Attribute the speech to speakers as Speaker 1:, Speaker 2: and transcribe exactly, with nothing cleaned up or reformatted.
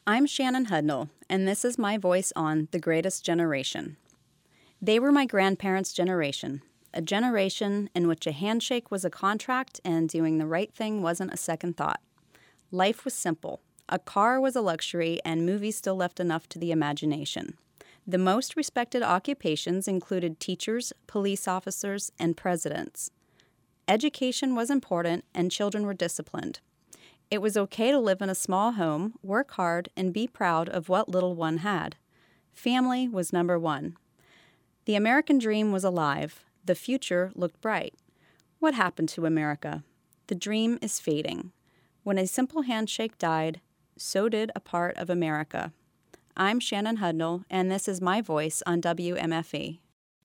Speaker 1: I'm Shannon Hudnall, and this is my voice on The Greatest Generation. They were my grandparents' generation, a generation in which a handshake was a contract and doing the right thing wasn't a second thought. Life was simple. A car was a luxury, and movies still left enough to the imagination. The most respected occupations included teachers, police officers, and presidents. Education was important, and children were disciplined. It was okay to live in a small home, work hard, and be proud of what little one had. Family was number one. The American dream was alive. The future looked bright. What happened to America? The dream is fading. When a simple handshake died, so did a part of America. I'm Shannon Hudnall, and this is my voice on W M F E.